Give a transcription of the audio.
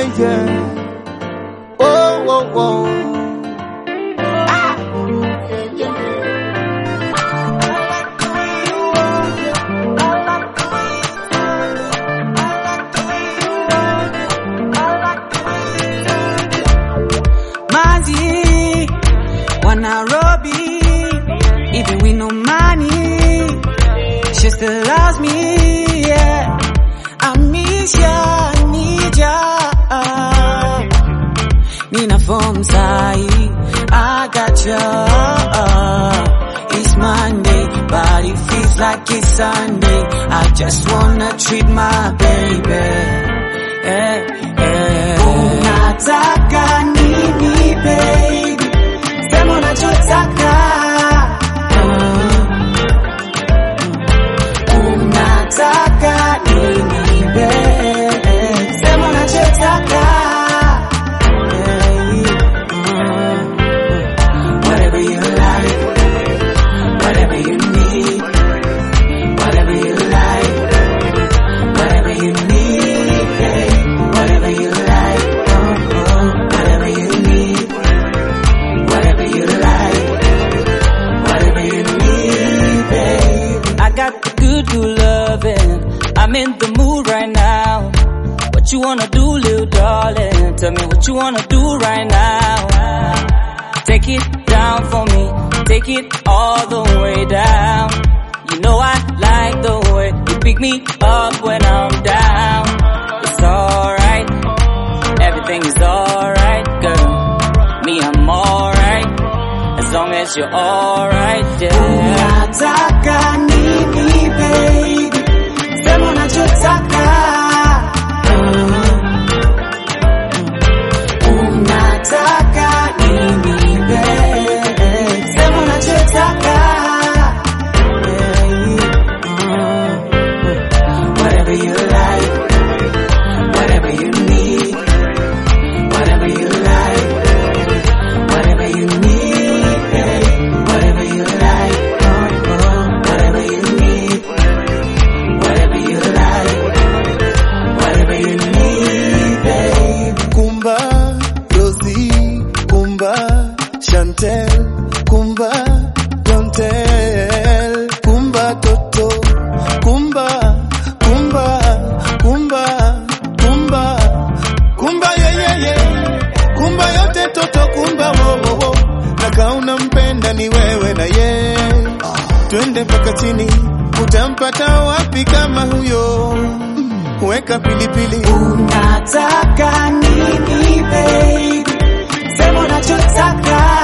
yeah, yeah. Oh, oh, oh. Nairobi, even with no money, she still loves me, yeah. I miss ya, I need ya. Nina form sai, I got ya. It's Monday, but it feels like it's Sunday. I just wanna treat my baby, yeah, yeah. Unataka nini, baby? Sema unachotaka. Unataka nini, babe? Sema unachotaka. Whatever you like, whatever you need, whatever you like, whatever you need, babe. Whatever you like, whatever you need. Whatever you like, whatever you need, babe. I got the good loving. I'm in the mood right now. What you wanna do, little darling? Tell me what you wanna do right now. Take it down for me. Take it all the way down. You know I like the way you pick me up when I'm down. It's alright. Everything is alright, girl. Me, I'm alright, as long as you're alright, yeah. Unataka nini, baby? Sema unachotaka. Unataka nini, baby? Sema unachotaka. Whatever you like, whatever you need, whatever you like. Whatever you need, babe. Whatever you like, whatever you need. Whatever you like, whatever you need, babe. Kumba, Rosie, Kumba, Chantel, Kumba, Dontel, Kumba, Toto, Kumba, Kumba, Kumba, Kumba, Kumba, yeah, yeah, yeah. Kumba yote Toto, Kumba, wo, wo, wo. Naka unampenda ni wewe na ye. Twende mpaka chini, utampata wapi kama huyo? Weka pilipili. Unataka nini, baby? Sema unachotaka.